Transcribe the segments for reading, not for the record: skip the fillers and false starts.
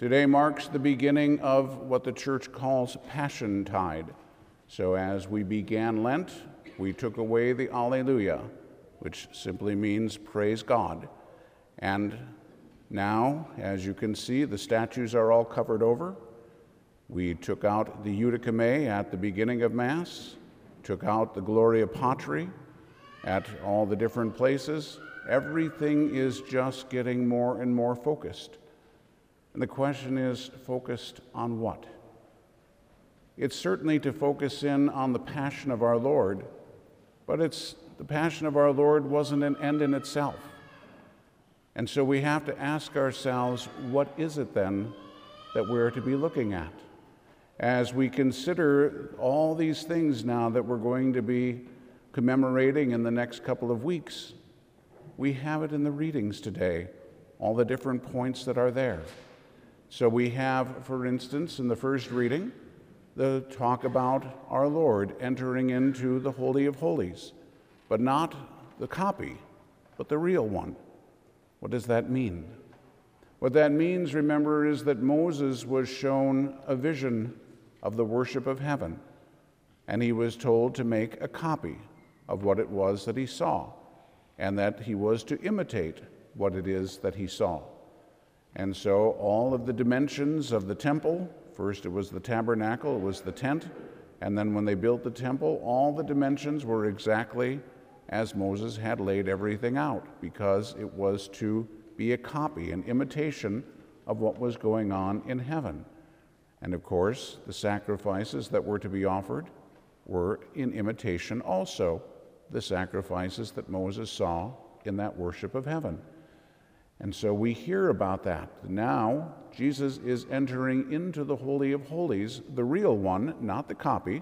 Today marks the beginning of what the church calls Passion Tide. So as we began Lent, we took away the Alleluia, which simply means praise God. And now, as you can see, the statues are all covered over. We took out the Judica Mei at the beginning of Mass, took out the Gloria Patri at all the different places. Everything is just getting more and more focused. And the question is, focused on what? It's certainly to focus in on the Passion of our Lord, but the Passion of our Lord wasn't an end in itself. And so we have to ask ourselves, what is it then that we're to be looking at? As we consider all these things now that we're going to be commemorating in the next couple of weeks, we have it in the readings today, all the different points that are there. So we have, for instance, in the first reading, the talk about our Lord entering into the Holy of Holies, but not the copy, but the real one. What does that mean? What that means, remember, is that Moses was shown a vision of the worship of heaven, and he was told to make a copy of what it was that he saw, and that he was to imitate what it is that he saw. And so all of the dimensions of the temple, first it was the tabernacle, it was the tent, and then when they built the temple, all the dimensions were exactly as Moses had laid everything out, because it was to be a copy, an imitation of what was going on in heaven. And of course, the sacrifices that were to be offered were in imitation also the sacrifices that Moses saw in that worship of heaven. And so we hear about that. Now, Jesus is entering into the Holy of Holies, the real one, not the copy.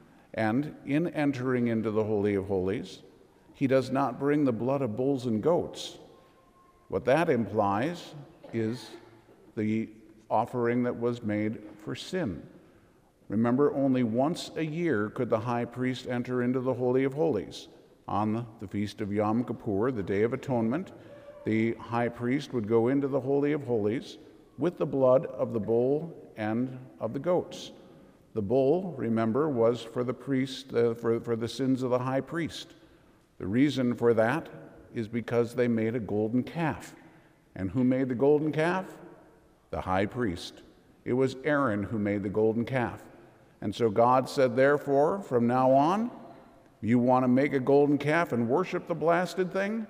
And in entering into the Holy of Holies, he does not bring the blood of bulls and goats. What that implies is the offering that was made for sin. Remember, only once a year could the high priest enter into the Holy of Holies. On the feast of Yom Kippur, the Day of Atonement, the high priest would go into the Holy of Holies with the blood of the bull and of the goats. The bull, remember, was for the priest, for the sins of the high priest. The reason for that is because they made a golden calf. And who made the golden calf? The high priest. It was Aaron who made the golden calf. And so God said, therefore, from now on, you want to make a golden calf and worship the blasted thing?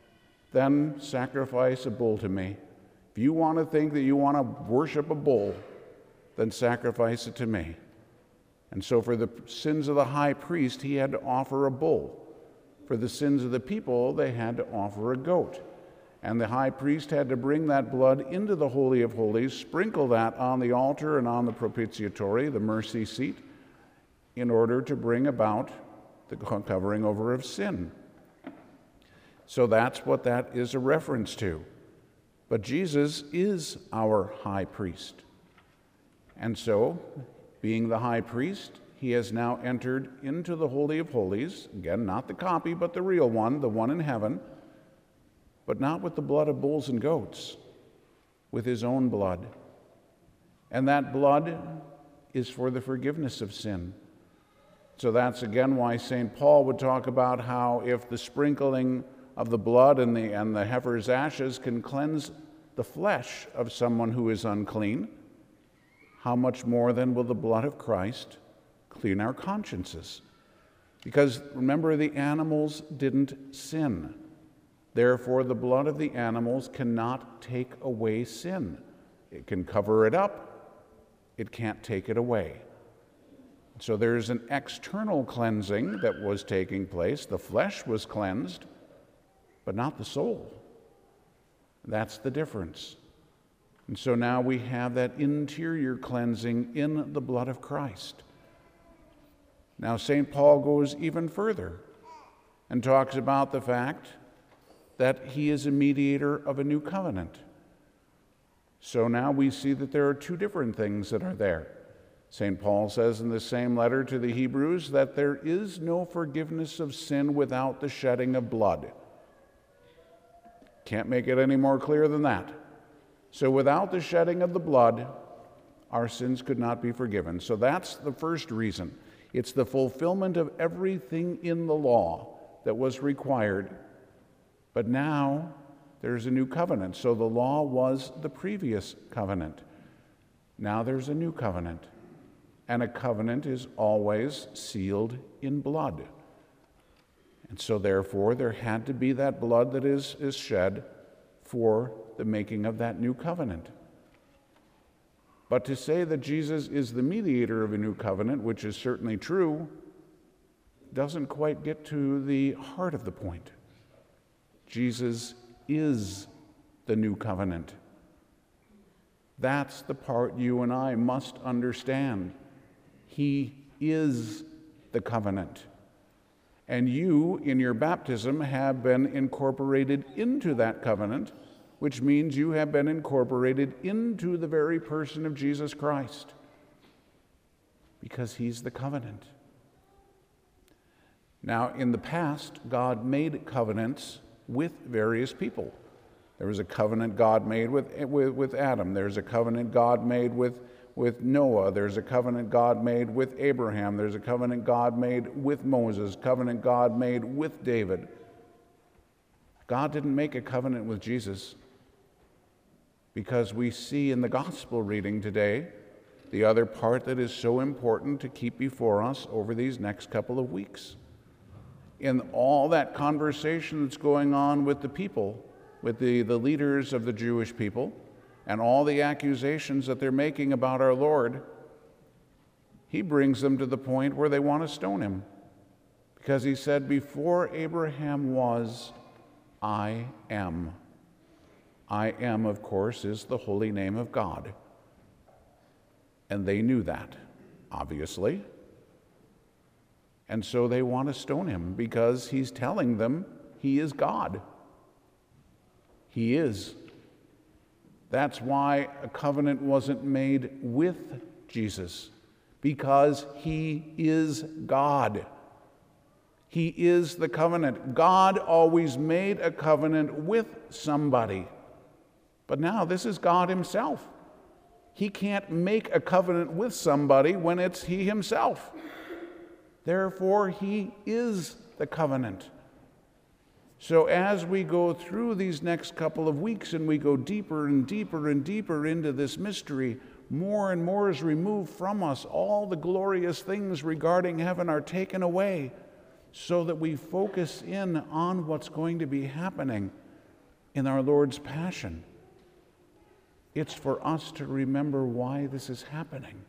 Then sacrifice a bull to me. If you want to think that you want to worship a bull, then sacrifice it to me. And so for the sins of the high priest, he had to offer a bull. For the sins of the people, they had to offer a goat. And the high priest had to bring that blood into the Holy of Holies, sprinkle that on the altar and on the propitiatory, the mercy seat, in order to bring about the covering over of sin. So that's what that is a reference to. But Jesus is our high priest. And so, being the high priest, he has now entered into the Holy of Holies, again, not the copy, but the real one, the one in heaven, but not with the blood of bulls and goats, with his own blood. And that blood is for the forgiveness of sin. So that's again why St. Paul would talk about how if the sprinkling of the blood and the heifer's ashes can cleanse the flesh of someone who is unclean, how much more then will the blood of Christ clean our consciences? Because remember, the animals didn't sin. Therefore, the blood of the animals cannot take away sin. It can cover it up. It can't take it away. So there's an external cleansing that was taking place. The flesh was cleansed, but not the soul. That's the difference. And so now we have that interior cleansing in the blood of Christ. Now St. Paul goes even further and talks about the fact that he is a mediator of a new covenant. So now we see that there are two different things that are there. St. Paul says in the same letter to the Hebrews that there is no forgiveness of sin without the shedding of blood. Can't make it any more clear than that. So without the shedding of the blood, our sins could not be forgiven. So that's the first reason. It's the fulfillment of everything in the law that was required. But now there's a new covenant. So the law was the previous covenant. Now there's a new covenant. And a covenant is always sealed in blood. And so therefore there had to be that blood that is shed for the making of that new covenant. But to say that Jesus is the mediator of a new covenant, which is certainly true, doesn't quite get to the heart of the point. Jesus is the new covenant. That's the part you and I must understand. He is the covenant. And you, in your baptism, have been incorporated into that covenant, which means you have been incorporated into the very person of Jesus Christ, because he's the covenant. Now, in the past, God made covenants with various people. There was a covenant God made with Adam. There's a covenant God made with Noah. There's a covenant God made with Abraham. There's a covenant God made with Moses. Covenant God made with David. God didn't make a covenant with Jesus, because we see in the gospel reading today the other part that is so important to keep before us over these next couple of weeks. In all that conversation that's going on with the people, with the leaders of the Jewish people, and all the accusations that they're making about our Lord, he brings them to the point where they want to stone him. Because he said, before Abraham was, I am. I am, of course, is the holy name of God. And they knew that, obviously. And so they want to stone him because he's telling them he is God. He is. That's why a covenant wasn't made with Jesus, because he is God. He is the covenant. God always made a covenant with somebody. But now this is God himself. He can't make a covenant with somebody when it's he himself. Therefore, he is the covenant. So as we go through these next couple of weeks and we go deeper and deeper and deeper into this mystery, more and more is removed from us. All the glorious things regarding heaven are taken away so that we focus in on what's going to be happening in our Lord's passion. It's for us to remember why this is happening.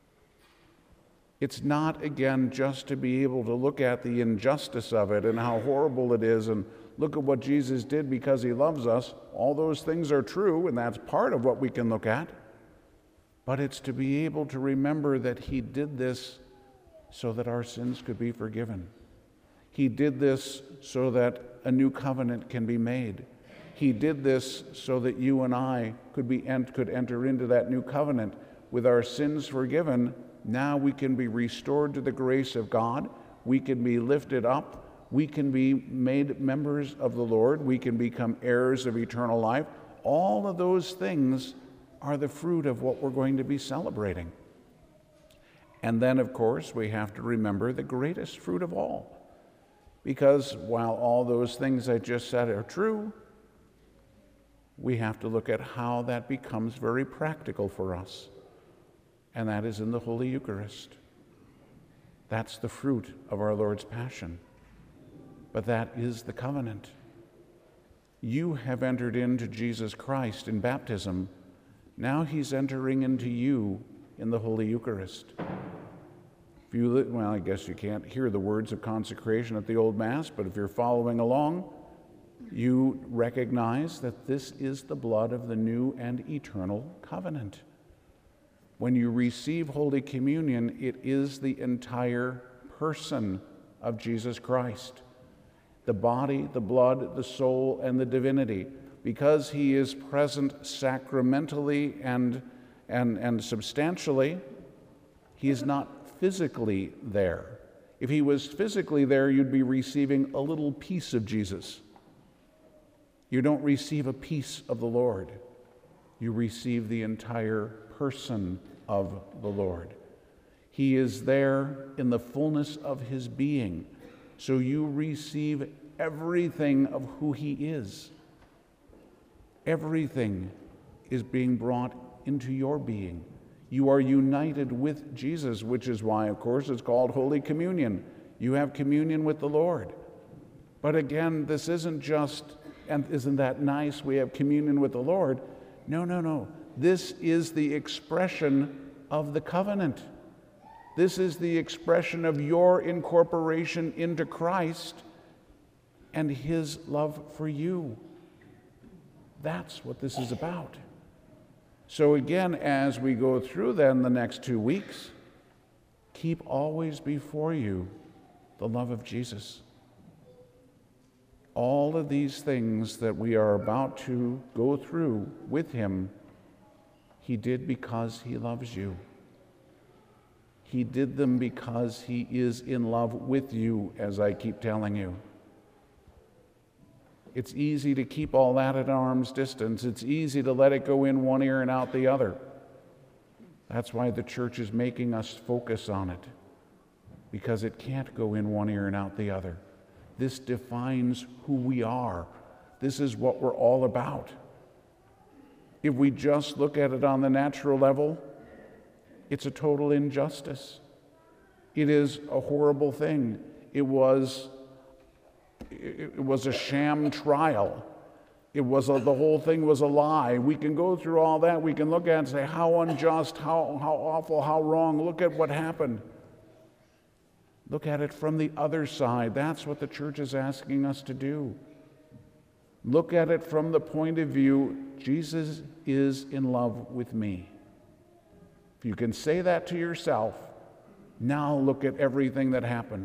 It's not, again, just to be able to look at the injustice of it and how horrible it is and look at what Jesus did because he loves us. All those things are true, and that's part of what we can look at. But it's to be able to remember that he did this so that our sins could be forgiven. He did this so that a new covenant can be made. He did this so that you and I could enter into that new covenant with our sins forgiven. Now we can be restored to the grace of God. We can be lifted up. We can be made members of the Lord. We can become heirs of eternal life. All of those things are the fruit of what we're going to be celebrating. And then, of course, we have to remember the greatest fruit of all. Because while all those things I just said are true, we have to look at how that becomes very practical for us. And that is in the Holy Eucharist. That's the fruit of our Lord's passion. But that is the covenant. You have entered into Jesus Christ in baptism. Now he's entering into you in the Holy Eucharist. Well, I guess you can't hear the words of consecration at the Old Mass, but if you're following along, you recognize that this is the blood of the new and eternal covenant. When you receive Holy Communion, it is the entire person of Jesus Christ. The body, the blood, the soul, and the divinity. Because he is present sacramentally and substantially, he is not physically there. If he was physically there, you'd be receiving a little piece of Jesus. You don't receive a piece of the Lord. You receive the entire person of the Lord. He is there in the fullness of his being. So you receive everything of who he is. Everything is being brought into your being. You are united with Jesus, which is why, of course, it's called Holy Communion. You have communion with the Lord. But again, this isn't just, and isn't that nice, we have communion with the Lord? No. This is the expression of the covenant. This is the expression of your incorporation into Christ and his love for you. That's what this is about. So again, as we go through then the next 2 weeks, keep always before you the love of Jesus. All of these things that we are about to go through with him, he did because he loves you. He did them because he is in love with you, as I keep telling you. It's easy to keep all that at arm's distance. It's easy to let it go in one ear and out the other. That's why the church is making us focus on it, because it can't go in one ear and out the other. This defines who we are. This is what we're all about. If we just look at it on the natural level, it's a total injustice. It is a horrible thing. It was a sham trial. The whole thing was a lie. We can go through all that. We can look at it and say, how unjust, how awful, how wrong. Look at what happened. Look at it from the other side. That's what the church is asking us to do. Look at it from the point of view, Jesus is in love with me. If you can say that to yourself, now look at everything that happened.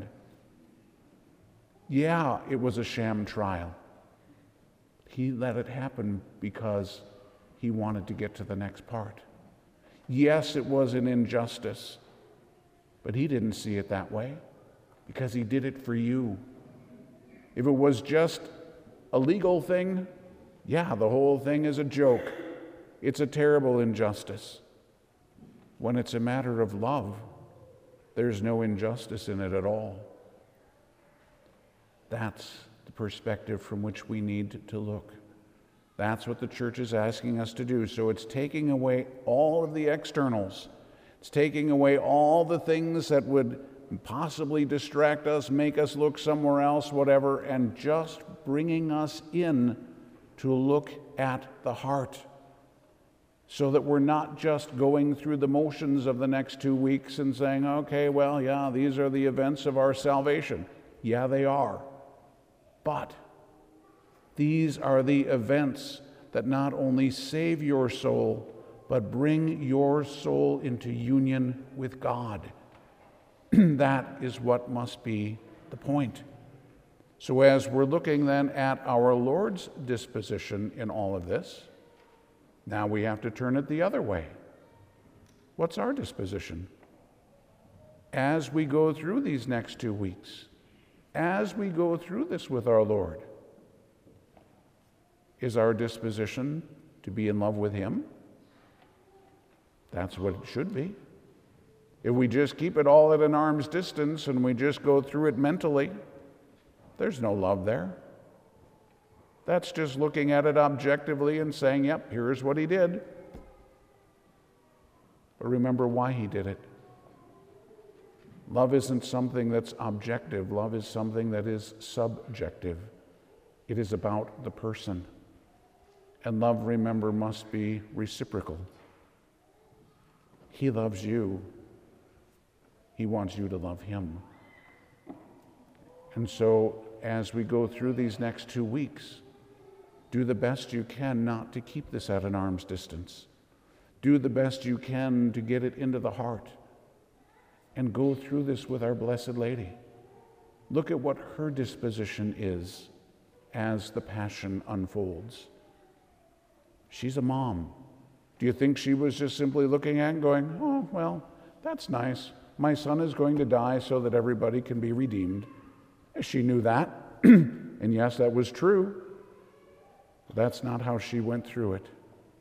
Yeah, it was a sham trial. He let it happen because he wanted to get to the next part. Yes, it was an injustice, but he didn't see it that way because he did it for you. If it was just a legal thing, yeah, the whole thing is a joke. It's a terrible injustice. When it's a matter of love, there's no injustice in it at all. That's the perspective from which we need to look. That's what the church is asking us to do. So it's taking away all of the externals. It's taking away all the things that would possibly distract us, make us look somewhere else, whatever, and just bringing us in to look at the heart, so that we're not just going through the motions of the next 2 weeks and saying, okay, well, yeah, these are the events of our salvation. Yeah, they are. But these are the events that not only save your soul, but bring your soul into union with God. That is what must be the point. So as we're looking then at our Lord's disposition in all of this, now we have to turn it the other way. What's our disposition? As we go through these next 2 weeks, as we go through this with our Lord, is our disposition to be in love with him? That's what it should be. If we just keep it all at an arm's distance and we just go through it mentally, there's no love there. That's just looking at it objectively and saying, yep, here's what he did. But remember why he did it. Love isn't something that's objective. Love is something that is subjective. It is about the person. And love, remember, must be reciprocal. He loves you. He wants you to love him. And so, as we go through these next 2 weeks, do the best you can not to keep this at an arm's distance. Do the best you can to get it into the heart. And go through this with our Blessed Lady. Look at what her disposition is as the Passion unfolds. She's a mom. Do you think she was just simply looking at it and going, oh, well, that's nice. My son is going to die so that everybody can be redeemed. She knew that. And yes, that was true. But that's not how she went through it.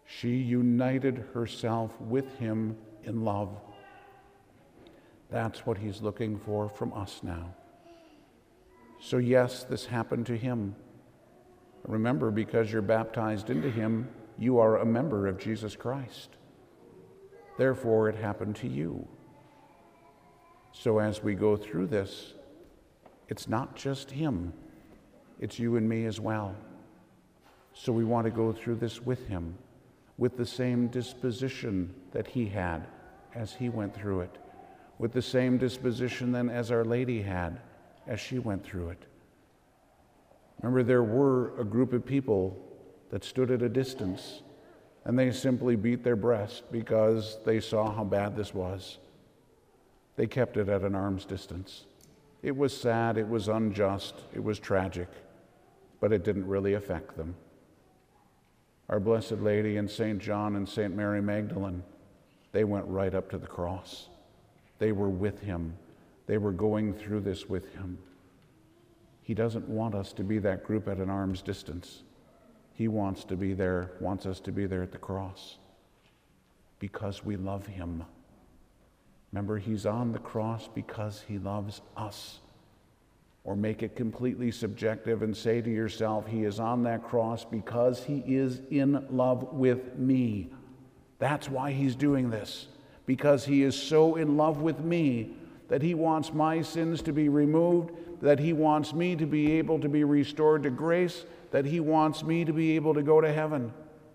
She united herself with him in love. That's what he's looking for from us now. So yes, this happened to him. Remember, because you're baptized into him, you are a member of Jesus Christ. Therefore, it happened to you. So as we go through this, it's not just him, it's you and me as well. So we want to go through this with him, with the same disposition that he had as he went through it, with the same disposition then as Our Lady had as she went through it. Remember, there were a group of people that stood at a distance, and they simply beat their breast because they saw how bad this was. They kept it at an arm's distance. It was sad, it was unjust, it was tragic, but it didn't really affect them. Our Blessed Lady and St. John and St. Mary Magdalene, they went right up to the cross. They were with him. They were going through this with him. He doesn't want us to be that group at an arm's distance. He wants us to be there at the cross because we love him. Remember, he's on the cross because he loves us. Or make it completely subjective and say to yourself, he is on that cross because he is in love with me. That's why he's doing this. Because he is so in love with me that he wants my sins to be removed, that he wants me to be able to be restored to grace, that he wants me to be able to go to heaven.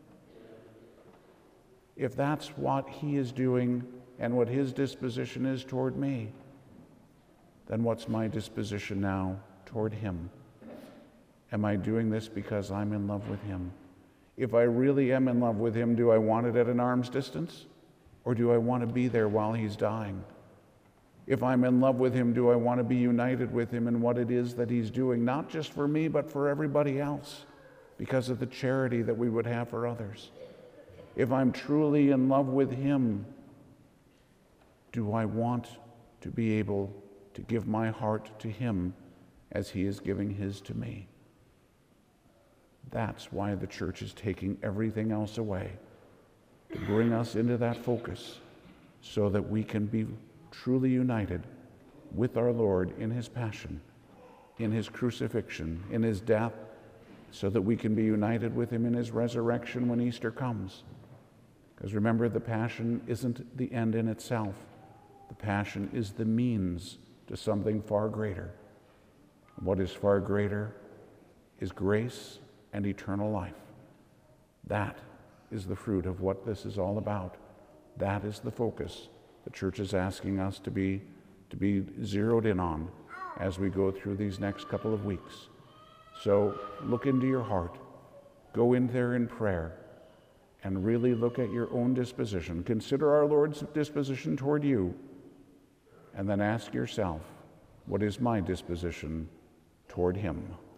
If that's what he is doing and what his disposition is toward me, then what's my disposition now toward him? Am I doing this because I'm in love with him? If I really am in love with him, do I want it at an arm's distance? Or do I want to be there while he's dying? If I'm in love with him, do I want to be united with him in what it is that he's doing, not just for me, but for everybody else, because of the charity that we would have for others? If I'm truly in love with him, do I want to be able to give my heart to him as he is giving his to me? That's why the church is taking everything else away, to bring us into that focus so that we can be truly united with our Lord in his passion, in his crucifixion, in his death, so that we can be united with him in his resurrection when Easter comes. Because remember, the passion isn't the end in itself. The passion is the means to something far greater. What is far greater is grace and eternal life. That is the fruit of what this is all about. That is the focus the church is asking us to be zeroed in on as we go through these next couple of weeks. So look into your heart, go in there in prayer, and really look at your own disposition. Consider our Lord's disposition toward you, and then ask yourself, what is my disposition toward him?